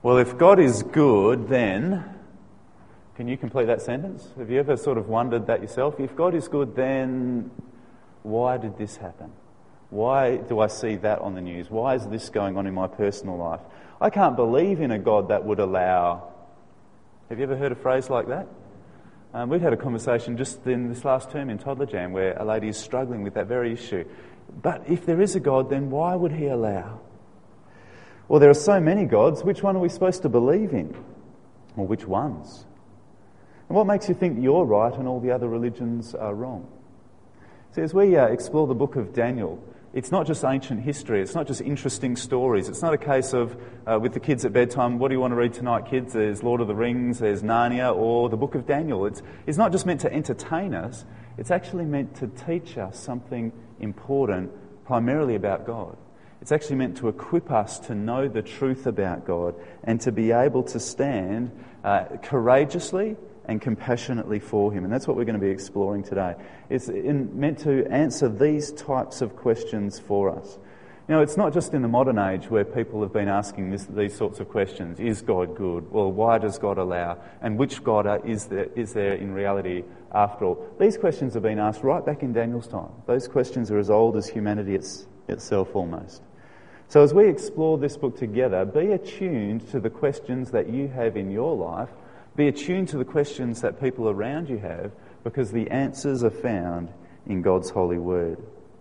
Well, if God is good, then... Can you complete that sentence? Have you ever sort of wondered that yourself? If God is good, then why did this happen? Why do I see that on the news? Why is this going on in my personal life? I can't believe in a God that would allow... Have you ever heard a phrase like that? We'd had a conversation just in this last term in Toddler Jam where a lady is struggling with that very issue. But if there is a God, then why would he allow? Well, there are so many gods. Which one are we supposed to believe in? Or which ones? And what makes you think you're right and all the other religions are wrong? See, as we explore the book of Daniel, it's not just ancient history, it's not just interesting stories. It's not a case of, with the kids at bedtime, what do you want to read tonight, kids? There's Lord of the Rings, there's Narnia, or the book of Daniel. It's not just meant to entertain us, it's actually meant to teach us something important, primarily about God. It's actually meant to equip us to know the truth about God and to be able to stand courageously and compassionately for him. And that's what we're going to be exploring today. It's meant to answer these types of questions for us. You know, it's not just in the modern age where people have been asking these sorts of questions. Is God good? Well, why does God allow? And which God is there in reality after all? These questions have been asked right back in Daniel's time. Those questions are as old as humanity itself almost. So as we explore this book together, be attuned to the questions that you have in your life. Be attuned to the questions that people around you have, because the answers are found in God's holy word.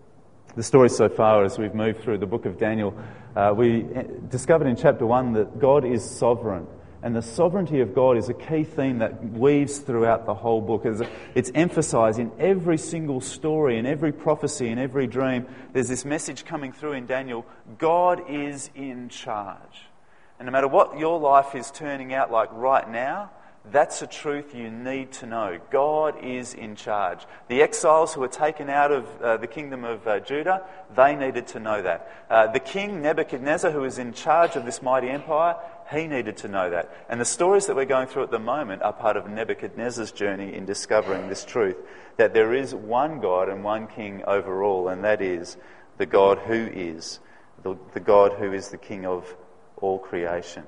The story so far, as we've moved through the book of Daniel, we discovered in chapter 1 that God is sovereign. And the sovereignty of God is a key theme that weaves throughout the whole book. It's emphasised in every single story, in every prophecy, in every dream. There's this message coming through in Daniel: God is in charge. And no matter what your life is turning out like right now, that's a truth you need to know. God is in charge. The exiles who were taken out of the kingdom of Judah, they needed to know that. The king Nebuchadnezzar, who is in charge of this mighty empire, he needed to know that. And the stories that we're going through at the moment are part of Nebuchadnezzar's journey in discovering this truth, that there is one God and one king over all, and that is the God who is, the God who is the king of all creation.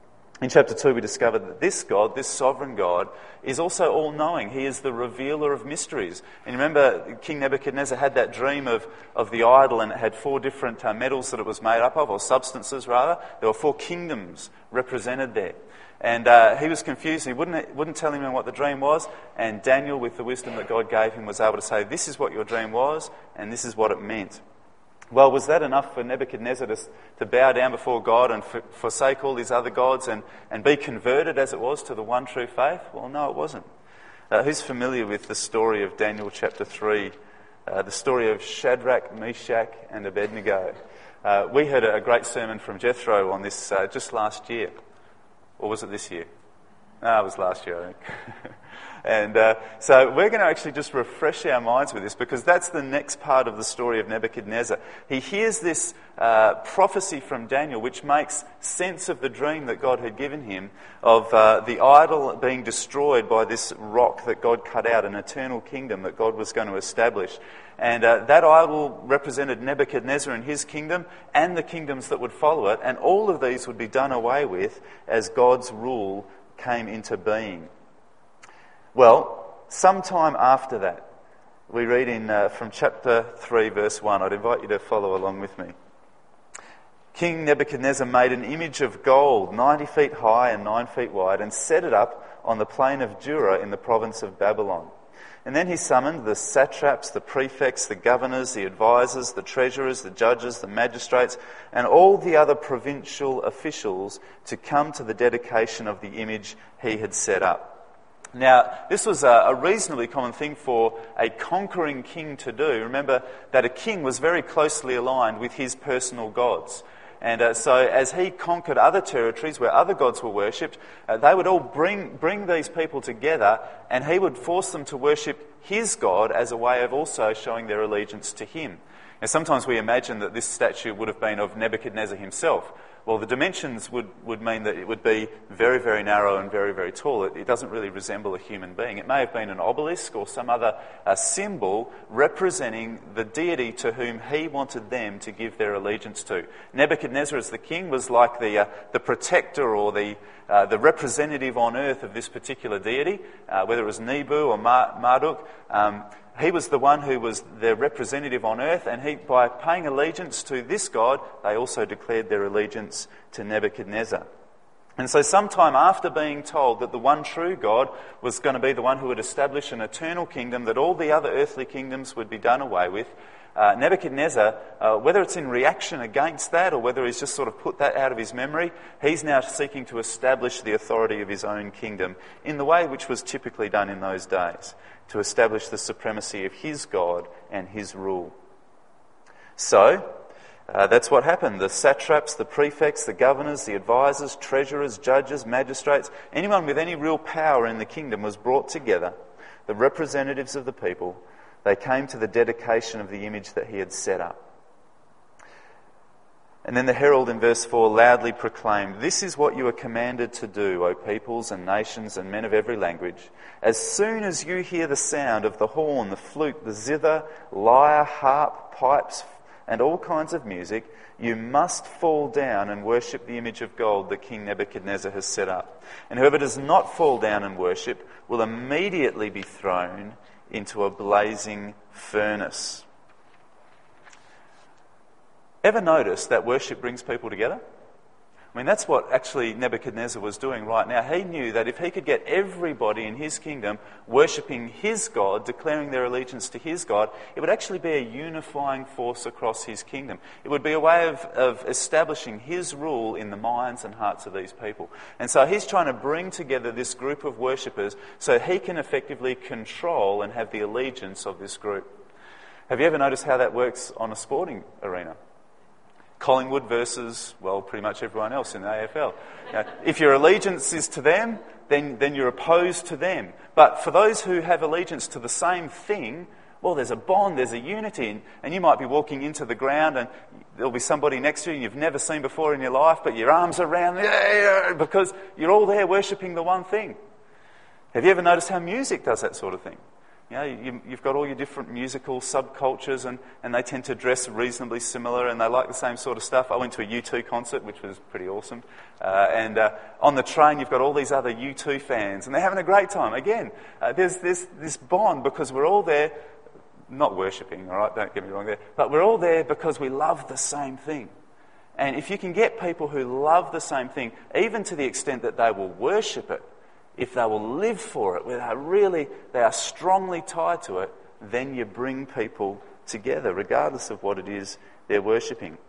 In chapter 2 we discovered that this God, this sovereign God, is also all-knowing. He is the revealer of mysteries. And remember, King Nebuchadnezzar had that dream of the idol, and it had 4 different metals that it was made up of, or substances rather. There were 4 kingdoms represented there. And he was confused. He wouldn't tell him what the dream was. And Daniel, with the wisdom that God gave him, was able to say, this is what your dream was, and this is what it meant. Well, was that enough for Nebuchadnezzar to bow down before God and forsake all these other gods and be converted, as it was, to the one true faith? Well, no, it wasn't. Who's familiar with the story of Daniel chapter 3, the story of Shadrach, Meshach and Abednego? We heard a great sermon from Jethro on this just last year. Or was it this year? No, it was last year, I think. And so we're going to actually just refresh our minds with this, because that's the next part of the story of Nebuchadnezzar. He hears this prophecy from Daniel, which makes sense of the dream that God had given him of the idol being destroyed by this rock that God cut out, an eternal kingdom that God was going to establish. And that idol represented Nebuchadnezzar and his kingdom and the kingdoms that would follow it. And all of these would be done away with as God's rule came into being. Well, sometime after that, we read in from chapter 3, verse 1. I'd invite you to follow along with me. King Nebuchadnezzar made an image of gold 90 feet high and 9 feet wide, and set it up on the plain of Dura in the province of Babylon. And then he summoned the satraps, the prefects, the governors, the advisors, the treasurers, the judges, the magistrates, and all the other provincial officials to come to the dedication of the image he had set up. Now, this was a reasonably common thing for a conquering king to do. Remember that a king was very closely aligned with his personal gods. And so as he conquered other territories where other gods were worshipped, they would all bring these people together, and he would force them to worship his God as a way of also showing their allegiance to him. Now, sometimes we imagine that this statue would have been of Nebuchadnezzar himself. Well, the dimensions would mean that it would be very, very narrow and very, very tall. It doesn't really resemble a human being. It may have been an obelisk or some other symbol representing the deity to whom he wanted them to give their allegiance to. Nebuchadnezzar as the king was like the protector or the representative on earth of this particular deity, whether it was Nebu or Marduk. He was the one who was their representative on earth, and by paying allegiance to this god, they also declared their allegiance to Nebuchadnezzar. And so sometime after being told that the one true God was going to be the one who would establish an eternal kingdom, that all the other earthly kingdoms would be done away with, Nebuchadnezzar, whether it's in reaction against that or whether he's just sort of put that out of his memory, he's now seeking to establish the authority of his own kingdom in the way which was typically done in those days, to establish the supremacy of his God and his rule. So, that's what happened. The satraps, the prefects, the governors, the advisors, treasurers, judges, magistrates, anyone with any real power in the kingdom was brought together, the representatives of the people. They came to the dedication of the image that he had set up. And then the herald in verse 4 loudly proclaimed, "This is what you are commanded to do, O peoples and nations and men of every language. As soon as you hear the sound of the horn, the flute, the zither, lyre, harp, pipes, and all kinds of music, you must fall down and worship the image of gold that King Nebuchadnezzar has set up. And whoever does not fall down and worship will immediately be thrown into a blazing furnace." Ever notice that worship brings people together? I mean, that's what actually Nebuchadnezzar was doing right now. He knew that if he could get everybody in his kingdom worshipping his God, declaring their allegiance to his God, it would actually be a unifying force across his kingdom. It would be a way of establishing his rule in the minds and hearts of these people. And so he's trying to bring together this group of worshippers so he can effectively control and have the allegiance of this group. Have you ever noticed how that works on a sporting arena? Collingwood versus, well, pretty much everyone else in the AFL. If your allegiance is to them, then you're opposed to them. But for those who have allegiance to the same thing, well, there's a bond, there's a unity. And you might be walking into the ground and there'll be somebody next to you you've never seen before in your life, but your arms are around, because you're all there worshipping the one thing. Have you ever noticed how music does that sort of thing? You know, you've got all your different musical subcultures and they tend to dress reasonably similar and they like the same sort of stuff. I went to a U2 concert, which was pretty awesome. And on the train, you've got all these other U2 fans and they're having a great time. Again, there's this bond because we're all there, not worshipping, all right, don't get me wrong there, but we're all there because we love the same thing. And if you can get people who love the same thing, even to the extent that they will worship it, if they will live for it, where they are strongly tied to it, then you bring people together, regardless of what it is they're worshipping.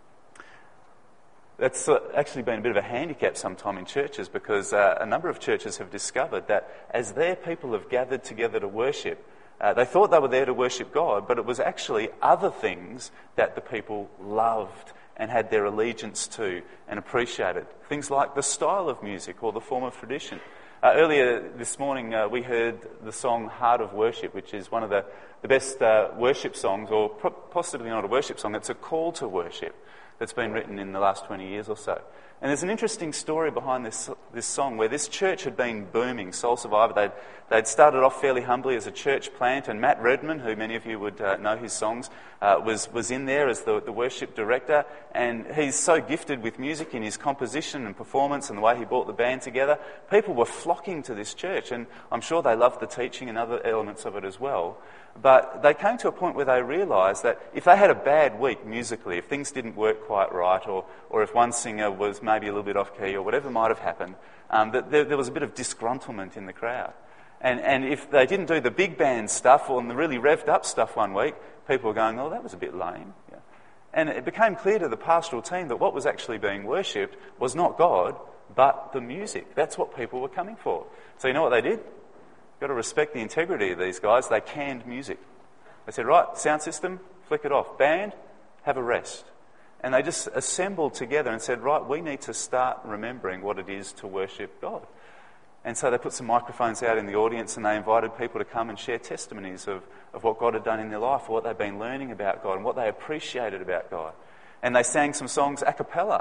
That's actually been a bit of a handicap sometime in churches because a number of churches have discovered that as their people have gathered together to worship, they thought they were there to worship God, but it was actually other things that the people loved and had their allegiance to and appreciated. Things like the style of music or the form of tradition. Earlier this morning, we heard the song Heart of Worship, which is one of the best worship songs, or possibly not a worship song, it's a call to worship that's been written in the last 20 years or so. And there's an interesting story behind this song where this church had been booming, Soul Survivor. They'd started off fairly humbly as a church plant, and Matt Redman, who many of you would know his songs, was in there as the worship director. And he's so gifted with music in his composition and performance and the way he brought the band together. People were flocking to this church, and I'm sure they loved the teaching and other elements of it as well. But they came to a point where they realised that if they had a bad week musically, if things didn't work quite right, or if one singer was maybe a little bit off key, or whatever might have happened, that there was a bit of disgruntlement in the crowd. And if they didn't do the big band stuff or the really revved up stuff one week, people were going, "Oh, that was a bit lame." Yeah. And it became clear to the pastoral team that what was actually being worshipped was not God, but the music. That's what people were coming for. So you know what they did? Got to respect the integrity of these guys. They canned music. They said, right, sound system, flick it off. Band, have a rest. And they just assembled together and said, right, we need to start remembering what it is to worship God. And so they put some microphones out in the audience and they invited people to come and share testimonies of what God had done in their life, or what they'd been learning about God and what they appreciated about God. And they sang some songs a cappella.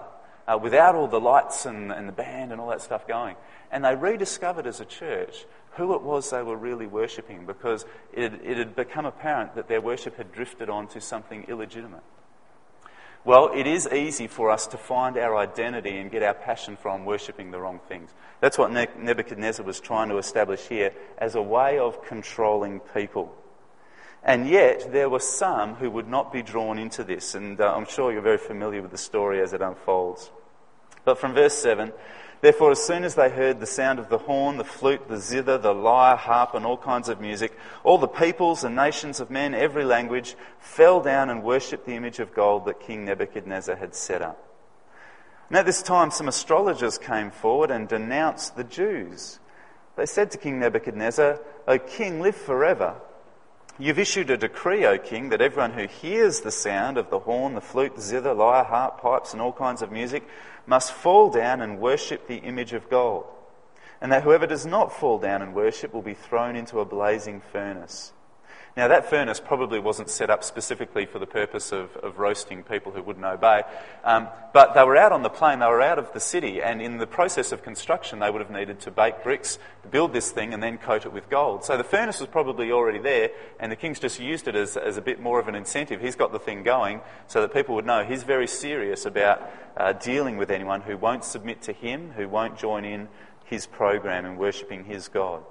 without all the lights and the band and all that stuff going. And they rediscovered as a church who it was they were really worshipping, because it had become apparent that their worship had drifted on to something illegitimate. Well, it is easy for us to find our identity and get our passion from worshipping the wrong things. That's what Nebuchadnezzar was trying to establish here as a way of controlling people. And yet, there were some who would not be drawn into this, and I'm sure you're very familiar with the story as it unfolds. But from verse 7, therefore, as soon as they heard the sound of the horn, the flute, the zither, the lyre, harp, and all kinds of music, all the peoples and nations of men, every language, fell down and worshipped the image of gold that King Nebuchadnezzar had set up. And at this time, some astrologers came forward and denounced the Jews. They said to King Nebuchadnezzar, "O king, live forever. You've issued a decree, O king, that everyone who hears the sound of the horn, the flute, the zither, lyre, harp, pipes, and all kinds of music must fall down and worship the image of gold, and that whoever does not fall down and worship will be thrown into a blazing furnace." Now, that furnace probably wasn't set up specifically for the purpose of roasting people who wouldn't obey, but they were out on the plain, they were out of the city, and in the process of construction they would have needed to bake bricks, build this thing, and then coat it with gold. So the furnace was probably already there, and the king's just used it as a bit more of an incentive. He's got the thing going so that people would know he's very serious about dealing with anyone who won't submit to him, who won't join in his program in worshipping his God.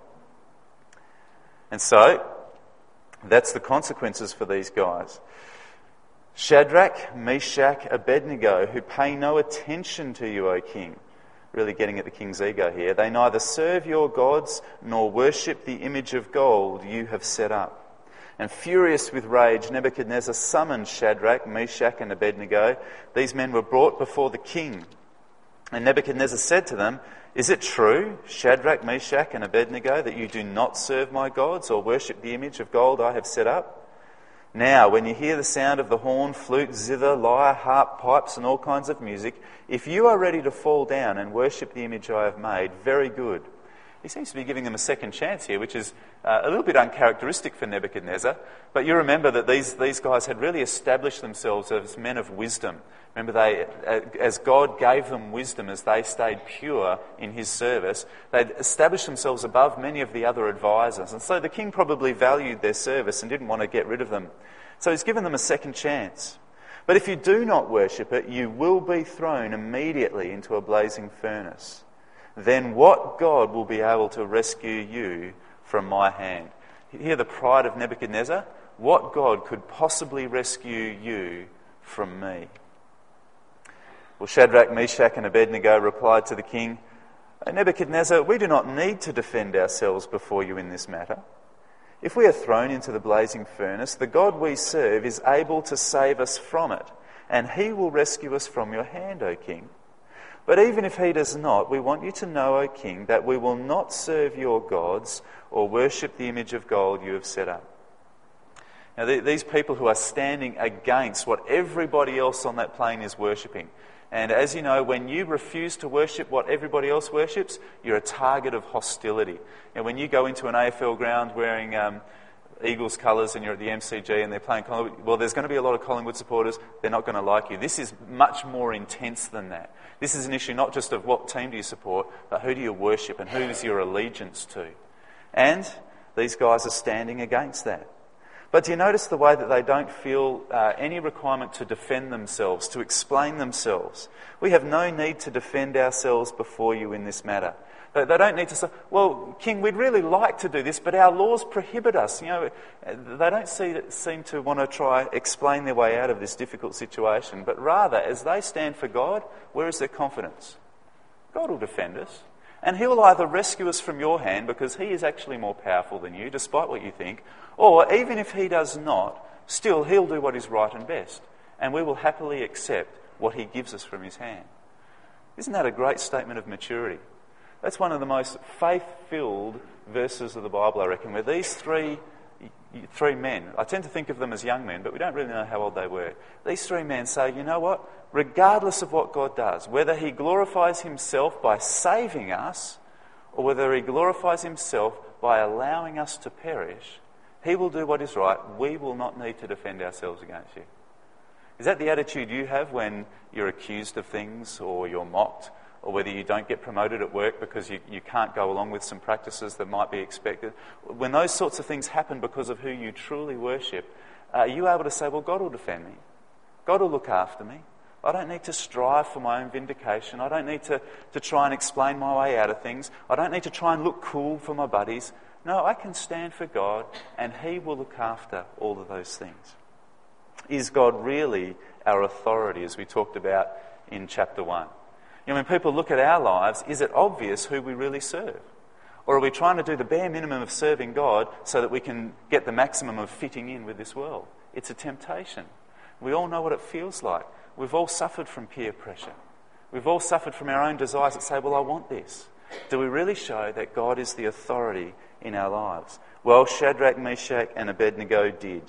And so that's the consequences for these guys. Shadrach, Meshach, Abednego, who pay no attention to you, O king. Really getting at the king's ego here. They neither serve your gods nor worship the image of gold you have set up. And furious with rage, Nebuchadnezzar summoned Shadrach, Meshach, and Abednego. These men were brought before the king. And Nebuchadnezzar said to them, "Is it true, Shadrach, Meshach, and Abednego, that you do not serve my gods or worship the image of gold I have set up? Now, when you hear the sound of the horn, flute, zither, lyre, harp, pipes, and all kinds of music, if you are ready to fall down and worship the image I have made, very good." He seems to be giving them a second chance here, which is a little bit uncharacteristic for Nebuchadnezzar. But you remember that these guys had really established themselves as men of wisdom. Remember, as God gave them wisdom, as they stayed pure in his service, they'd established themselves above many of the other advisors. And so the king probably valued their service and didn't want to get rid of them. So he's given them a second chance. But if you do not worship it, you will be thrown immediately into a blazing furnace. Then what God will be able to rescue you from my hand? Hear the pride of Nebuchadnezzar. What God could possibly rescue you from me? Well, Shadrach, Meshach, and Abednego replied to the king, "Nebuchadnezzar, we do not need to defend ourselves before you in this matter. If we are thrown into the blazing furnace, the God we serve is able to save us from it, and he will rescue us from your hand, O king. But even if he does not, we want you to know, O king, that we will not serve your gods or worship the image of gold you have set up." Now, these people who are standing against what everybody else on that plain is worshipping. And as you know, when you refuse to worship what everybody else worships, you're a target of hostility. And when you go into an AFL ground wearing Eagles colours and you're at the MCG and they're playing Collingwood, well, there's going to be a lot of Collingwood supporters. They're not going to like you. This is much more intense than that. This is an issue not just of what team do you support, but who do you worship and who is your allegiance to. And these guys are standing against that. But do you notice the way that they don't feel any requirement to defend themselves, to explain themselves? We have no need to defend ourselves before you in this matter. They don't need to say, "Well, King, we'd really like to do this, but our laws prohibit us." You know, they don't seem to want to try explain their way out of this difficult situation. But rather, as they stand for God, where is their confidence? God will defend us. And he will either rescue us from your hand because he is actually more powerful than you, despite what you think, or even if he does not, still he'll do what is right and best. And we will happily accept what he gives us from his hand. Isn't that a great statement of maturity? That's one of the most faith-filled verses of the Bible, I reckon, where these three men, I tend to think of them as young men, but we don't really know how old they were. These three men say, you know what? Regardless of what God does, whether he glorifies himself by saving us or whether he glorifies himself by allowing us to perish, he will do what is right. We will not need to defend ourselves against you. Is that the attitude you have when you're accused of things or you're mocked, or whether you don't get promoted at work because you can't go along with some practices that might be expected? When those sorts of things happen because of who you truly worship, are you able to say, well, God will defend me. God will look after me. I don't need to strive for my own vindication. I don't need to try and explain my way out of things. I don't need to try and look cool for my buddies. No, I can stand for God and He will look after all of those things. Is God really our authority, as we talked about in chapter 1? You know, when people look at our lives, is it obvious who we really serve? Or are we trying to do the bare minimum of serving God so that we can get the maximum of fitting in with this world? It's a temptation. We all know what it feels like. We've all suffered from peer pressure. We've all suffered from our own desires that say, well, I want this. Do we really show that God is the authority in our lives? Well, Shadrach, Meshach and Abednego did.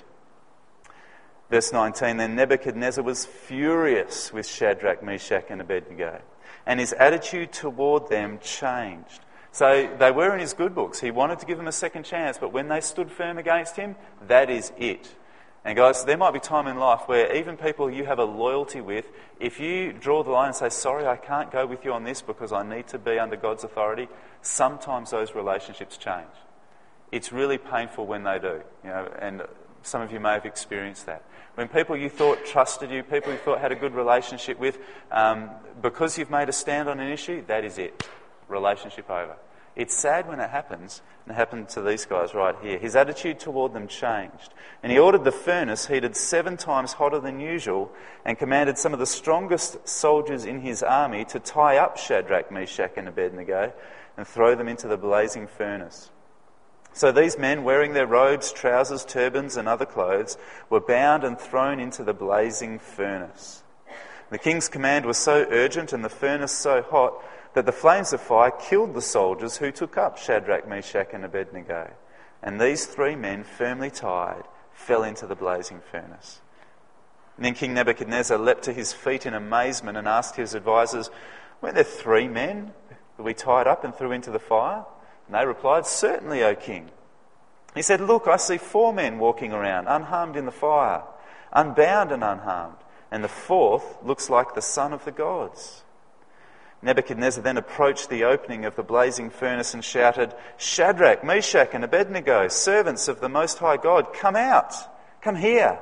Verse 19, then Nebuchadnezzar was furious with Shadrach, Meshach and Abednego, and his attitude toward them changed. So they were in his good books. He wanted to give them a second chance, but when they stood firm against him, that is it. And guys, there might be time in life where even people you have a loyalty with, if you draw the line and say, sorry, I can't go with you on this because I need to be under God's authority, sometimes those relationships change. It's really painful when they do, you know, and some of you may have experienced that. When people you thought trusted you, people you thought had a good relationship with, because you've made a stand on an issue, that is it. Relationship over. It's sad when it happens, and it happened to these guys right here. His attitude toward them changed, and he ordered the furnace heated 7 times hotter than usual and commanded some of the strongest soldiers in his army to tie up Shadrach, Meshach and Abednego and throw them into the blazing furnace. So these men, wearing their robes, trousers, turbans and other clothes, were bound and thrown into the blazing furnace. The king's command was so urgent and the furnace so hot that the flames of fire killed the soldiers who took up Shadrach, Meshach and Abednego. And these 3 men, firmly tied, fell into the blazing furnace. And then King Nebuchadnezzar leapt to his feet in amazement and asked his advisors, were there 3 men that we tied up and threw into the fire? And they replied, certainly, O king. He said, look, I see 4 men walking around, unharmed in the fire, unbound and unharmed, and the 4th looks like the son of the gods. Nebuchadnezzar then approached the opening of the blazing furnace and shouted, Shadrach, Meshach and Abednego, servants of the Most High God, come out, come here.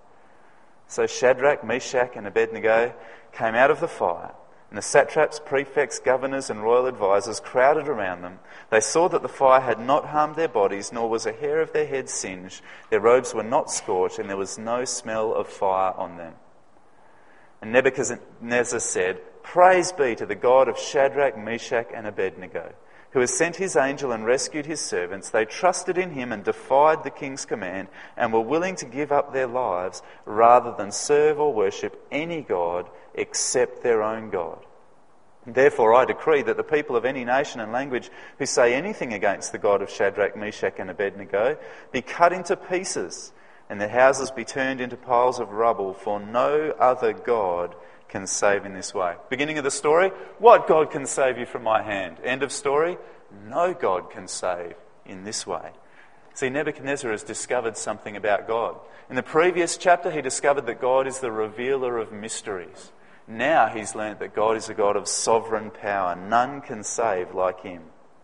So Shadrach, Meshach and Abednego came out of the fire, and the satraps, prefects, governors and royal advisers crowded around them. They saw that the fire had not harmed their bodies, nor was a hair of their heads singed. Their robes were not scorched, and there was no smell of fire on them. And Nebuchadnezzar said, praise be to the God of Shadrach, Meshach and Abednego, who has sent his angel and rescued his servants. They trusted in him and defied the king's command and were willing to give up their lives rather than serve or worship any god except their own God. Therefore I decree that the people of any nation and language who say anything against the God of Shadrach, Meshach and Abednego be cut into pieces and their houses be turned into piles of rubble, for no other God can save in this way. Beginning of the story, what God can save you from my hand? End of story, no God can save in this way. See, Nebuchadnezzar has discovered something about God. In the previous chapter, he discovered that God is the revealer of mysteries. Now he's learned that God is a God of sovereign power. None can save like him.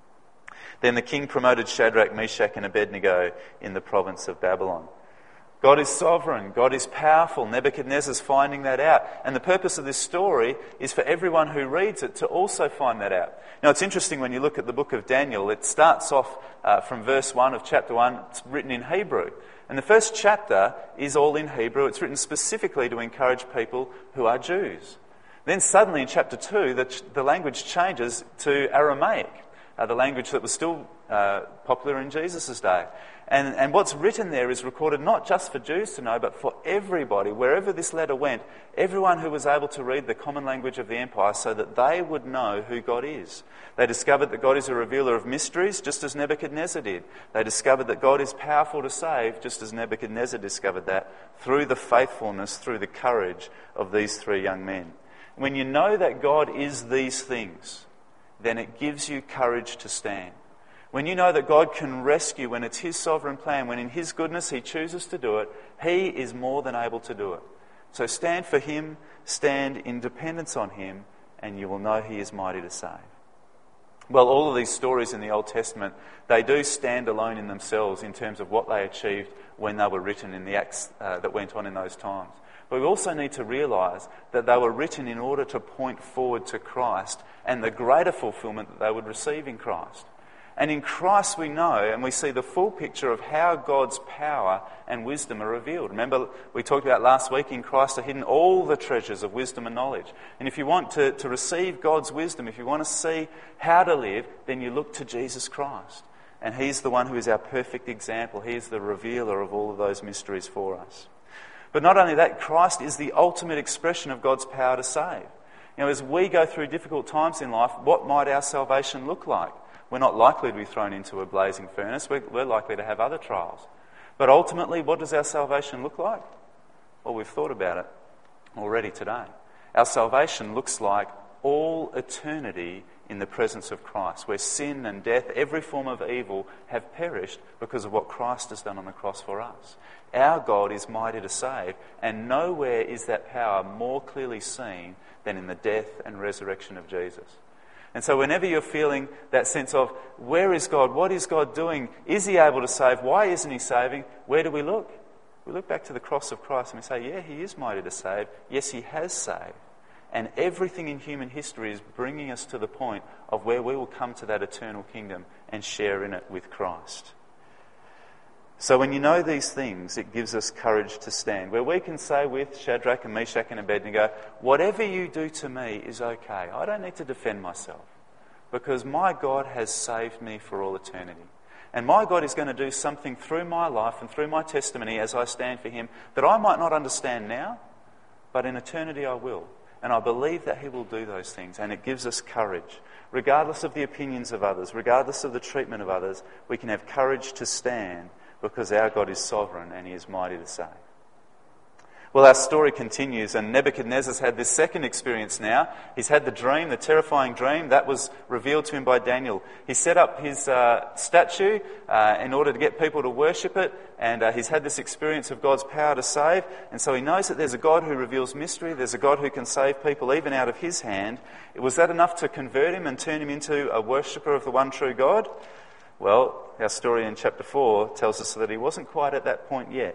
Then the king promoted Shadrach, Meshach and Abednego in the province of Babylon. God is sovereign. God is powerful. Nebuchadnezzar's finding that out. And the purpose of this story is for everyone who reads it to also find that out. Now, it's interesting when you look at the book of Daniel. It starts off from verse 1 of chapter 1. It's written in Hebrew. And the first chapter is all in Hebrew. It's written specifically to encourage people who are Jews. Then suddenly in chapter 2, the language changes to Aramaic, the language that was still popular in Jesus' day. And what's written there is recorded not just for Jews to know, but for everybody. Wherever this letter went, everyone who was able to read the common language of the empire so that they would know who God is. They discovered that God is a revealer of mysteries, just as Nebuchadnezzar did. They discovered that God is powerful to save, just as Nebuchadnezzar discovered that, through the faithfulness, through the courage of these 3 young men. When you know that God is these things, then it gives you courage to stand. When you know that God can rescue when it's his sovereign plan, when in his goodness he chooses to do it, he is more than able to do it. So stand for him, stand in dependence on him, and you will know he is mighty to save. Well, all of these stories in the Old Testament, they do stand alone in themselves in terms of what they achieved when they were written in the acts that went on in those times. But we also need to realise that they were written in order to point forward to Christ and the greater fulfilment that they would receive in Christ. And in Christ we know and we see the full picture of how God's power and wisdom are revealed. Remember, we talked about last week, in Christ are hidden all the treasures of wisdom and knowledge. And if you want to receive God's wisdom, if you want to see how to live, then you look to Jesus Christ. And he's the one who is our perfect example. He is the revealer of all of those mysteries for us. But not only that, Christ is the ultimate expression of God's power to save. You know, as we go through difficult times in life, what might our salvation look like? We're not likely to be thrown into a blazing furnace. We're likely to have other trials. But ultimately, what does our salvation look like? Well, we've thought about it already today. Our salvation looks like all eternity in the presence of Christ, where sin and death, every form of evil, have perished because of what Christ has done on the cross for us. Our God is mighty to save, and nowhere is that power more clearly seen than in the death and resurrection of Jesus. And so whenever you're feeling that sense of, where is God? What is God doing? Is he able to save? Why isn't he saving? Where do we look? We look back to the cross of Christ and we say, yeah, he is mighty to save. Yes, he has saved. And everything in human history is bringing us to the point of where we will come to that eternal kingdom and share in it with Christ. So when you know these things, it gives us courage to stand. Where we can say with Shadrach and Meshach and Abednego, whatever you do to me is okay. I don't need to defend myself because my God has saved me for all eternity. And my God is going to do something through my life and through my testimony as I stand for him that I might not understand now, but in eternity I will. And I believe that he will do those things, and it gives us courage. Regardless of the opinions of others, regardless of the treatment of others, we can have courage to stand because our God is sovereign and he is mighty to save. Well, our story continues, and Nebuchadnezzar's had this second experience now. He's had the dream, the terrifying dream, that was revealed to him by Daniel. He set up his statue in order to get people to worship it, and he's had this experience of God's power to save, and so he knows that there's a God who reveals mystery, there's a God who can save people even out of his hand. Was that enough to convert him and turn him into a worshipper of the one true God? Well, our story in chapter 4 tells us that he wasn't quite at that point yet.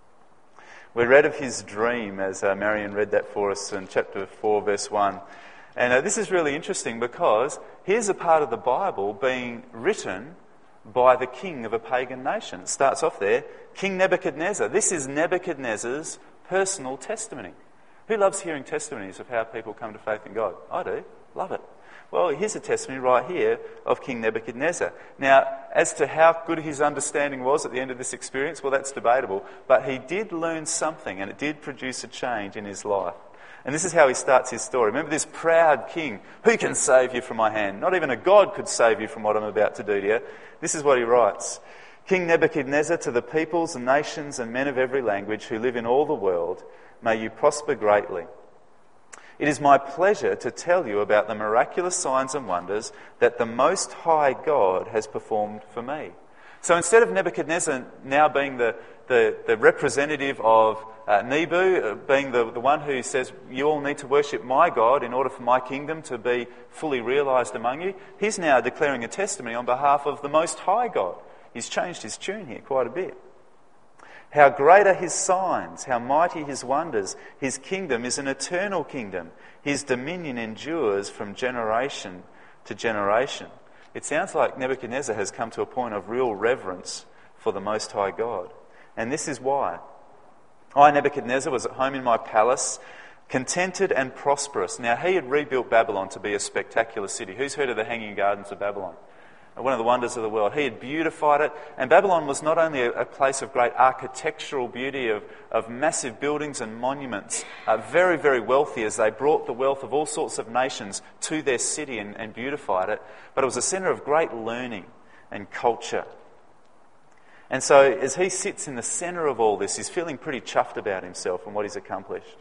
We read of his dream as Marion read that for us in chapter 4, verse 1. And this is really interesting because here's a part of the Bible being written by the king of a pagan nation. It starts off there, King Nebuchadnezzar. This is Nebuchadnezzar's personal testimony. Who loves hearing testimonies of how people come to faith in God? I do. Love it. Well, here's a testimony right here of King Nebuchadnezzar. Now, as to how good his understanding was at the end of this experience, well, that's debatable. But he did learn something, and it did produce a change in his life. And this is how he starts his story. Remember this proud king, who can save you from my hand? Not even a God could save you from what I'm about to do to you. This is what he writes. King Nebuchadnezzar, to the peoples and nations and men of every language who live in all the world, may you prosper greatly. It is my pleasure to tell you about the miraculous signs and wonders that the Most High God has performed for me. So instead of Nebuchadnezzar now being the representative of Nebu, being the one who says, you all need to worship my God in order for my kingdom to be fully realised among you, he's now declaring a testimony on behalf of the Most High God. He's changed his tune here quite a bit. How great are his signs, how mighty his wonders. His kingdom is an eternal kingdom. His dominion endures from generation to generation. It sounds like Nebuchadnezzar has come to a point of real reverence for the Most High God. And this is why. I, Nebuchadnezzar, was at home in my palace, contented and prosperous. Now, he had rebuilt Babylon to be a spectacular city. Who's heard of the Hanging Gardens of Babylon? One of the wonders of the world. He had beautified it, and Babylon was not only a place of great architectural beauty, of massive buildings and monuments, very, very wealthy as they brought the wealth of all sorts of nations to their city and beautified it, but it was a centre of great learning and culture. And so as he sits in the centre of all this, he's feeling pretty chuffed about himself and what he's accomplished.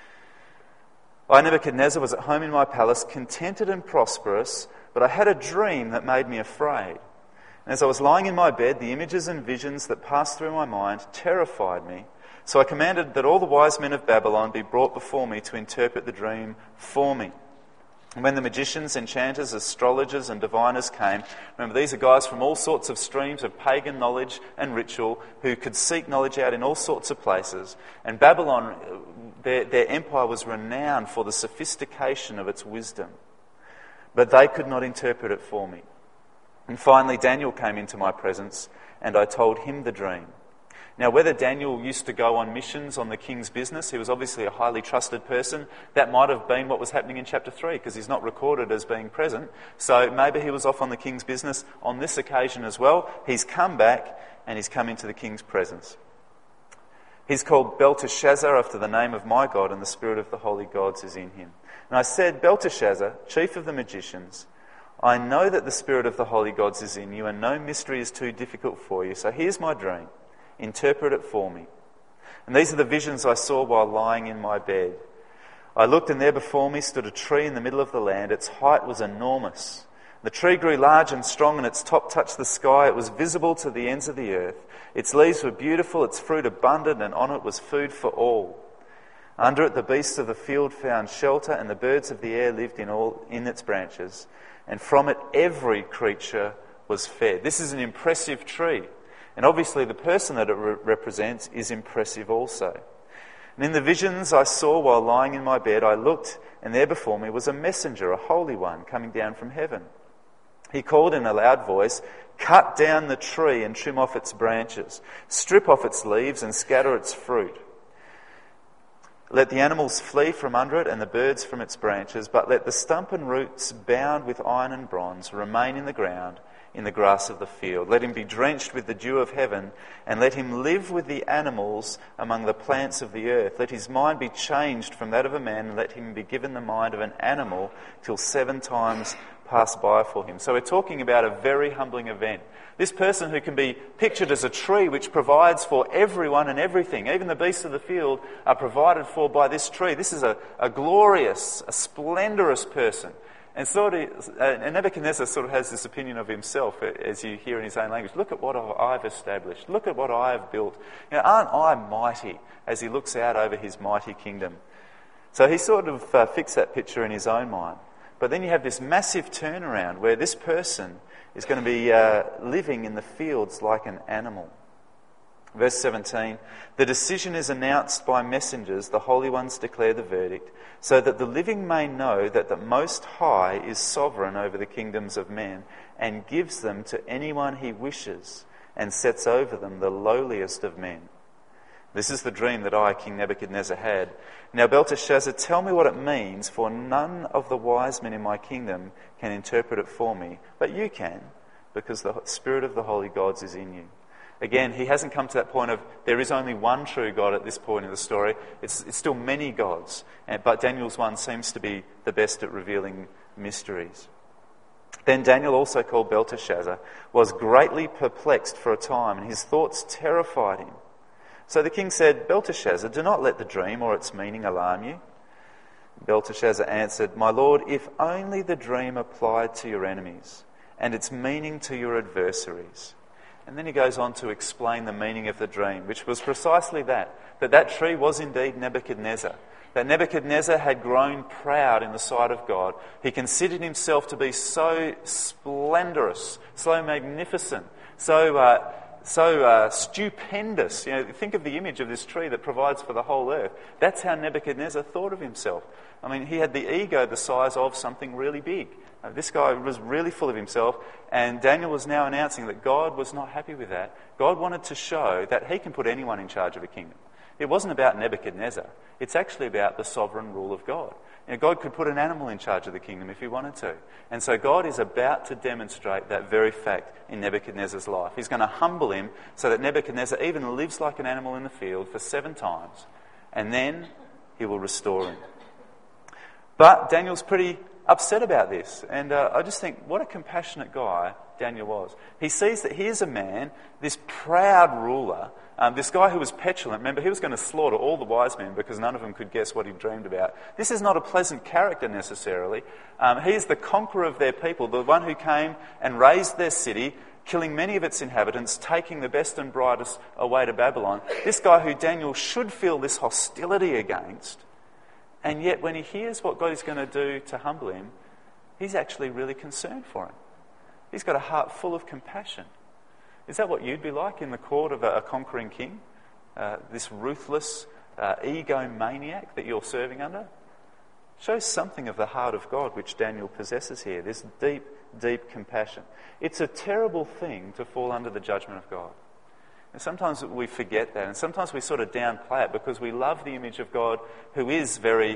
I, Nebuchadnezzar, was at home in my palace, contented and prosperous, but I had a dream that made me afraid. And as I was lying in my bed, the images and visions that passed through my mind terrified me. So I commanded that all the wise men of Babylon be brought before me to interpret the dream for me. And when the magicians, enchanters, astrologers and diviners came, remember these are guys from all sorts of streams of pagan knowledge and ritual who could seek knowledge out in all sorts of places. And Babylon, their empire was renowned for the sophistication of its wisdom. But they could not interpret it for me. And finally Daniel came into my presence and I told him the dream. Now, whether Daniel used to go on missions on the king's business, he was obviously a highly trusted person. That might have been what was happening in chapter 3, because he's not recorded as being present. So maybe he was off on the king's business on this occasion as well. He's come back and he's come into the king's presence. He's called Belteshazzar after the name of my God, and the spirit of the holy gods is in him. And I said, Belteshazzar, chief of the magicians, I know that the spirit of the holy gods is in you, and no mystery is too difficult for you. So here's my dream. Interpret it for me. And these are the visions I saw while lying in my bed. I looked, and there before me stood a tree in the middle of the land. Its height was enormous. The tree grew large and strong, and its top touched the sky. It was visible to the ends of the earth. Its leaves were beautiful, its fruit abundant, and on it was food for all. Under it the beasts of the field found shelter, and the birds of the air lived in its branches. And from it every creature was fed. This is an impressive tree. And obviously the person that it represents is impressive also. And in the visions I saw while lying in my bed, I looked, and there before me was a messenger, a holy one, coming down from heaven. He called in a loud voice, cut down the tree and trim off its branches, strip off its leaves and scatter its fruit. Let the animals flee from under it and the birds from its branches, but let the stump and roots bound with iron and bronze remain in the ground, in the grass of the field. Let him be drenched with the dew of heaven, and let him live with the animals among the plants of the earth. Let his mind be changed from that of a man, and let him be given the mind of an animal till 7 times pass by for him. So we're talking about a very humbling event. This person who can be pictured as a tree which provides for everyone and everything, even the beasts of the field are provided for by this tree. This is a glorious, a splendorous person. And Nebuchadnezzar sort of has this opinion of himself, as you hear in his own language. Look at what I've established. Look at what I have built. Aren't I mighty? As he looks out over his mighty kingdom. So he sort of fixed that picture in his own mind. But then you have this massive turnaround where this person is going to be living in the fields like an animal. Verse 17, the decision is announced by messengers, the holy ones declare the verdict, so that the living may know that the Most High is sovereign over the kingdoms of men and gives them to anyone he wishes and sets over them the lowliest of men. This is the dream that I, King Nebuchadnezzar, had. Now, Belteshazzar, tell me what it means, for none of the wise men in my kingdom can interpret it for me, but you can, because the spirit of the holy gods is in you. Again, he hasn't come to that point of there is only one true God at this point in the story. It's still many gods, but Daniel's one seems to be the best at revealing mysteries. Then Daniel, also called Belteshazzar, was greatly perplexed for a time, and his thoughts terrified him. So the king said, Belteshazzar, do not let the dream or its meaning alarm you. Belteshazzar answered, my lord, if only the dream applied to your enemies and its meaning to your adversaries. And then he goes on to explain the meaning of the dream, which was precisely that tree was indeed Nebuchadnezzar. That Nebuchadnezzar had grown proud in the sight of God. He considered himself to be so splendorous, so magnificent, so stupendous. Think of the image of this tree that provides for the whole earth. That's how Nebuchadnezzar thought of himself. I mean, he had the ego the size of something really big. This guy was really full of himself, and Daniel was now announcing that God was not happy with that. God wanted to show that he can put anyone in charge of a kingdom. It wasn't about Nebuchadnezzar. It's actually about the sovereign rule of God. God could put an animal in charge of the kingdom if he wanted to. And so God is about to demonstrate that very fact in Nebuchadnezzar's life. He's going to humble him so that Nebuchadnezzar even lives like an animal in the field for 7 times. And then he will restore him. But Daniel's pretty upset about this. And I just think, what a compassionate guy Daniel was. He sees that here's a man, this proud ruler, this guy who was petulant. Remember, he was going to slaughter all the wise men because none of them could guess what he dreamed about. This is not a pleasant character necessarily. He is the conqueror of their people, the one who came and raised their city, killing many of its inhabitants, taking the best and brightest away to Babylon. This guy who Daniel should feel this hostility against, and yet when he hears what God is going to do to humble him, he's actually really concerned for him. He's got a heart full of compassion. Is that what you'd be like in the court of a conquering king? This ruthless egomaniac that you're serving under? Shows something of the heart of God which Daniel possesses here, this deep, deep compassion. It's a terrible thing to fall under the judgment of God. And sometimes we forget that, and sometimes we sort of downplay it because we love the image of God who is very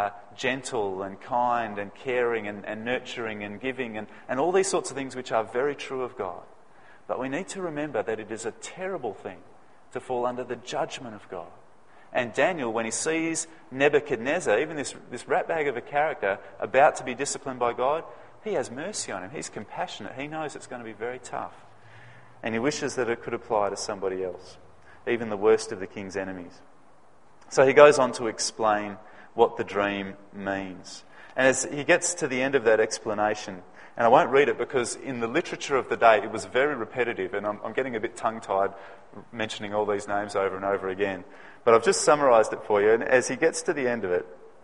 gentle and kind and caring and nurturing and giving and all these sorts of things which are very true of God. But we need to remember that it is a terrible thing to fall under the judgment of God. And Daniel, when he sees Nebuchadnezzar, even this ratbag of a character, about to be disciplined by God, he has mercy on him. He's compassionate. He knows it's going to be very tough. And he wishes that it could apply to somebody else, even the worst of the king's enemies. So he goes on to explain what the dream means. And as he gets to the end of that explanation, and I won't read it because in the literature of the day it was very repetitive, and I'm getting a bit tongue-tied mentioning all these names over and over again. But I've just summarised it for you, and as he gets to the end of it,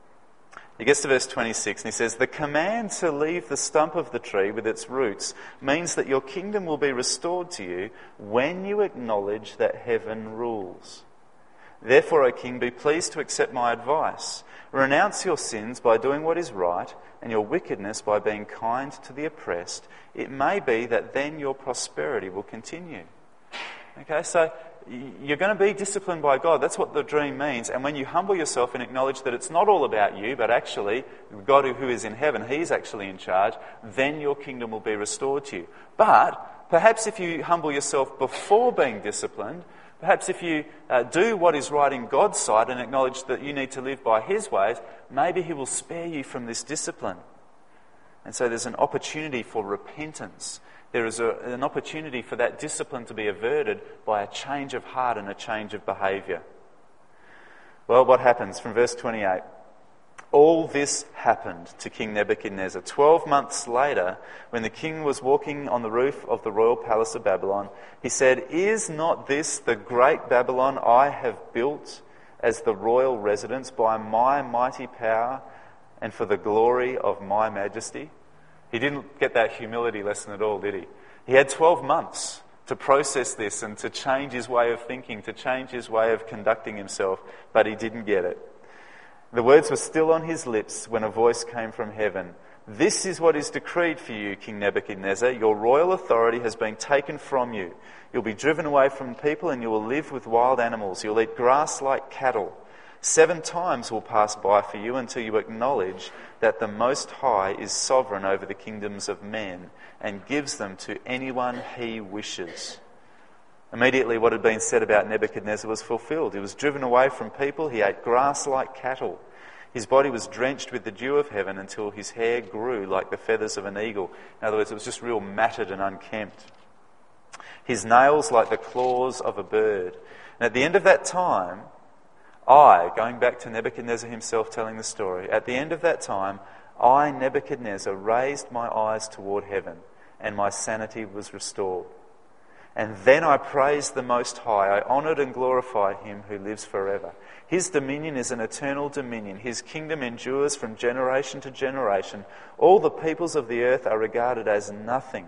he gets to verse 26 and he says, "The command to leave the stump of the tree with its roots means that your kingdom will be restored to you when you acknowledge that heaven rules. Therefore, O king, be pleased to accept my advice. Renounce your sins by doing what is right and your wickedness by being kind to the oppressed. It may be that then your prosperity will continue." Okay, so you're going to be disciplined by God. That's what the dream means. And when you humble yourself and acknowledge that it's not all about you, but actually God who is in heaven, he's actually in charge, then your kingdom will be restored to you. But perhaps if you humble yourself before being disciplined, perhaps if you do what is right in God's sight and acknowledge that you need to live by his ways, maybe he will spare you from this discipline. And so there's an opportunity for repentance. There is an opportunity for that discipline to be averted by a change of heart and a change of behaviour. Well, what happens from verse 28? All this happened to King Nebuchadnezzar. 12 months later, when the king was walking on the roof of the royal palace of Babylon, he said, "Is not this the great Babylon I have built as the royal residence by my mighty power and for the glory of my majesty?" He didn't get that humility lesson at all, did he? He had 12 months to process this and to change his way of thinking, to change his way of conducting himself, but he didn't get it. The words were still on his lips when a voice came from heaven. "This is what is decreed for you, King Nebuchadnezzar. Your royal authority has been taken from you. You'll be driven away from people and you will live with wild animals. You'll eat grass like cattle. 7 times will pass by for you until you acknowledge that the Most High is sovereign over the kingdoms of men and gives them to anyone he wishes." Immediately what had been said about Nebuchadnezzar was fulfilled. He was driven away from people. He ate grass like cattle. His body was drenched with the dew of heaven until his hair grew like the feathers of an eagle. In other words, it was just real matted and unkempt. His nails like the claws of a bird. And at the end of that time, going back to Nebuchadnezzar himself telling the story, at the end of that time, I, Nebuchadnezzar, raised my eyes toward heaven, and my sanity was restored. And then I praised the Most High. I honoured and glorified him who lives forever. His dominion is an eternal dominion. His kingdom endures from generation to generation. All the peoples of the earth are regarded as nothing.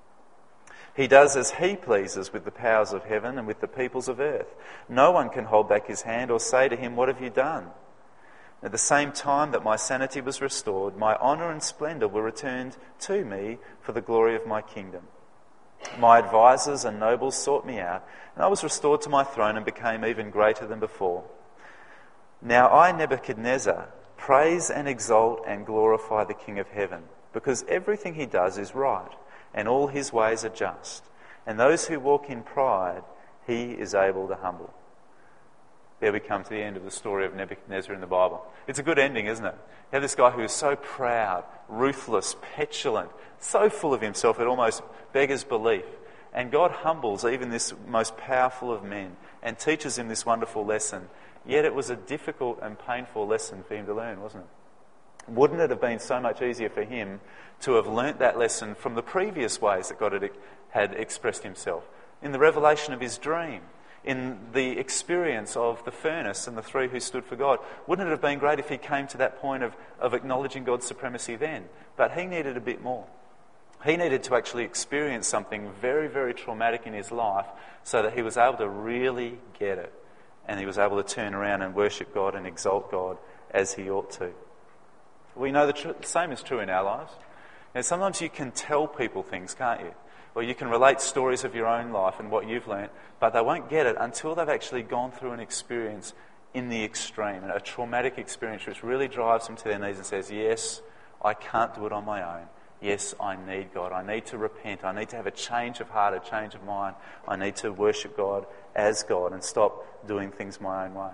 He does as he pleases with the powers of heaven and with the peoples of earth. No one can hold back his hand or say to him, "What have you done?" At the same time that my sanity was restored, my honour and splendour were returned to me for the glory of my kingdom. My advisors and nobles sought me out, and I was restored to my throne and became even greater than before. Now I, Nebuchadnezzar, praise and exalt and glorify the King of heaven, because everything he does is right, and all his ways are just. And those who walk in pride, he is able to humble. There we come to the end of the story of Nebuchadnezzar in the Bible. It's a good ending, isn't it? You have this guy who is so proud, ruthless, petulant, so full of himself it almost beggars belief. And God humbles even this most powerful of men and teaches him this wonderful lesson. Yet it was a difficult and painful lesson for him to learn, wasn't it? wouldn't it have been so much easier for him to have learnt that lesson from the previous ways that God had expressed himself? In the revelation of his dream, in the experience of the furnace and the three who stood for God. Wouldn't it have been great if he came to that point of acknowledging God's supremacy then? But he needed a bit more. He needed to actually experience something very, very traumatic in his life so that he was able to really get it. And he was able to turn around and worship God and exalt God as he ought to. We know the same is true in our lives. Now, sometimes you can tell people things, can't you? Or you can relate stories of your own life and what you've learnt, but they won't get it until they've actually gone through an experience in the extreme, a traumatic experience which really drives them to their knees and says, yes, I can't do it on my own. Yes, I need God. I need to repent. I need to have a change of heart, a change of mind. I need to worship God as God and stop doing things my own way.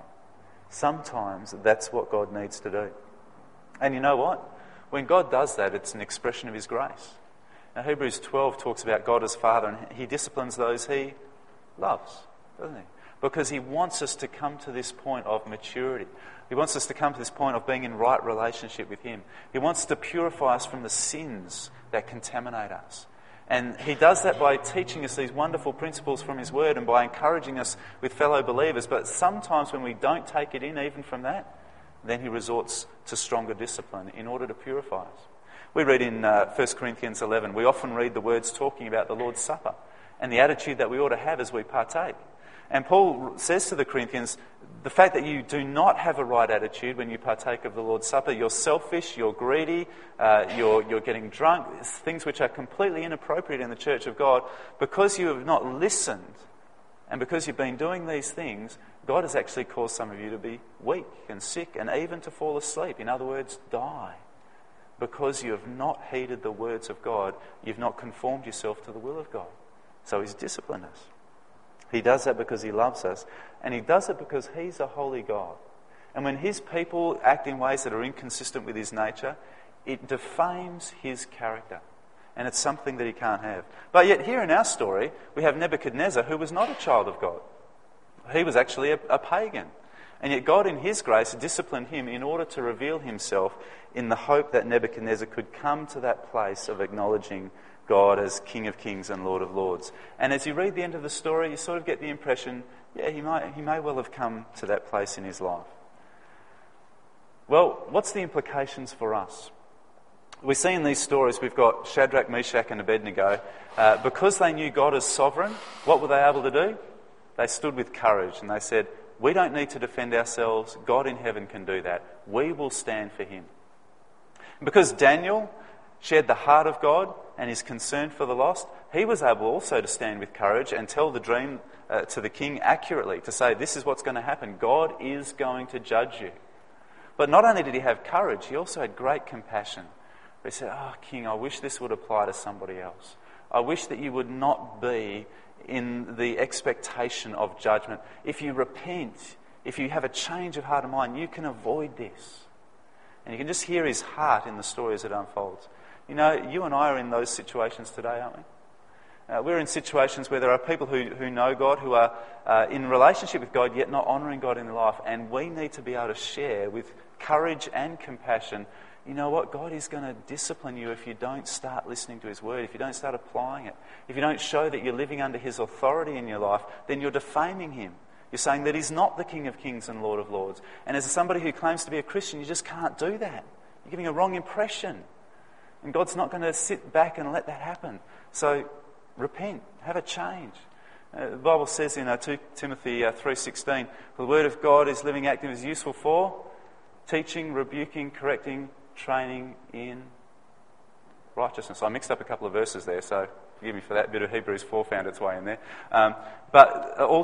Sometimes that's what God needs to do. And you know what? When God does that, it's an expression of his grace. Now, Hebrews 12 talks about God as Father, and he disciplines those he loves, doesn't he? Because he wants us to come to this point of maturity. He wants us to come to this point of being in right relationship with him. He wants to purify us from the sins that contaminate us. And he does that by teaching us these wonderful principles from his word and by encouraging us with fellow believers. But sometimes when we don't take it in even from that, then he resorts to stronger discipline in order to purify us. We read in 1 Corinthians 11, we often read the words talking about the Lord's Supper and the attitude that we ought to have as we partake. And Paul says to the Corinthians, the fact that you do not have a right attitude when you partake of the Lord's Supper, you're selfish, you're greedy, you're getting drunk, things which are completely inappropriate in the church of God, because you have not listened and because you've been doing these things, God has actually caused some of you to be weak and sick and even to fall asleep. In other words, die. Because you have not heeded the words of God, you've not conformed yourself to the will of God. So he's disciplined us. He does that because he loves us, and he does it because he's a holy God. And when his people act in ways that are inconsistent with his nature, it defames his character. And it's something that he can't have. But yet here in our story, we have Nebuchadnezzar, who was not a child of God. He was actually a pagan. And yet God in his grace disciplined him in order to reveal himself in the hope that Nebuchadnezzar could come to that place of acknowledging God as King of Kings and Lord of Lords. And as you read the end of the story, you sort of get the impression, yeah, he may well have come to that place in his life. Well, what's the implications for us? We see in these stories we've got Shadrach, Meshach and Abednego. Because they knew God as sovereign, what were they able to do? They stood with courage and they said, we don't need to defend ourselves. God in heaven can do that. We will stand for him. Because Daniel shared the heart of God and is concerned for the lost, he was able also to stand with courage and tell the dream to the king accurately, to say, this is what's going to happen. God is going to judge you. But not only did he have courage, he also had great compassion. He said, oh, King, I wish this would apply to somebody else. I wish that you would not be in the expectation of judgment. If you repent, if you have a change of heart and mind, you can avoid this. And you can just hear his heart in the story as it unfolds. You know, you and I are in those situations today, aren't we? We're in situations where there are people who know God, who are in relationship with God, yet not honouring God in their life. And we need to be able to share with courage and compassion, you know what, God is going to discipline you if you don't start listening to his word, if you don't start applying it. If you don't show that you're living under his authority in your life, then you're defaming him. You're saying that he's not the King of Kings and Lord of Lords. And as somebody who claims to be a Christian, you just can't do that. You're giving a wrong impression. And God's not going to sit back and let that happen. So repent, have a change. The Bible says in 2 Timothy 3:16, the word of God is living, active, is useful for teaching, rebuking, correcting, training in righteousness. I mixed up a couple of verses there, so forgive me for that. A bit of Hebrews 4 found its way in there. But all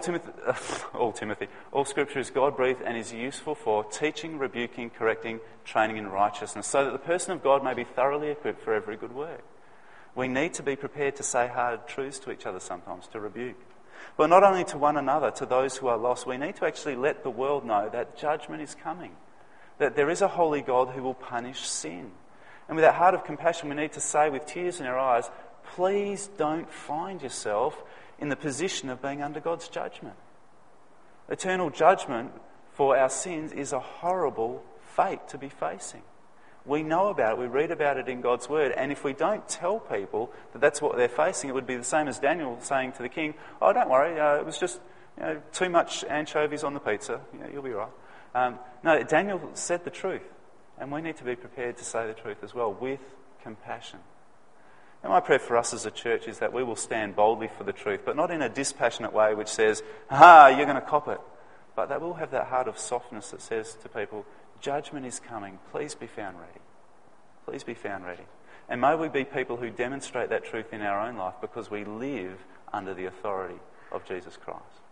Scripture is God-breathed and is useful for teaching, rebuking, correcting, training in righteousness, so that the person of God may be thoroughly equipped for every good work. We need to be prepared to say hard truths to each other sometimes, to rebuke. But not only to one another, to those who are lost, we need to actually let the world know that judgment is coming, that there is a holy God who will punish sin. And with that heart of compassion, we need to say with tears in our eyes, please don't find yourself in the position of being under God's judgment. Eternal judgment for our sins is a horrible fate to be facing. We know about it, we read about it in God's word, and if we don't tell people that that's what they're facing, it would be the same as Daniel saying to the king, "Oh, don't worry, it was just too much anchovies on the pizza, you'll be right." No, Daniel said the truth, and we need to be prepared to say the truth as well, with compassion. And my prayer for us as a church is that we will stand boldly for the truth, but not in a dispassionate way which says, you're going to cop it. But that we'll have that heart of softness that says to people, judgment is coming, please be found ready. Please be found ready. And may we be people who demonstrate that truth in our own life because we live under the authority of Jesus Christ.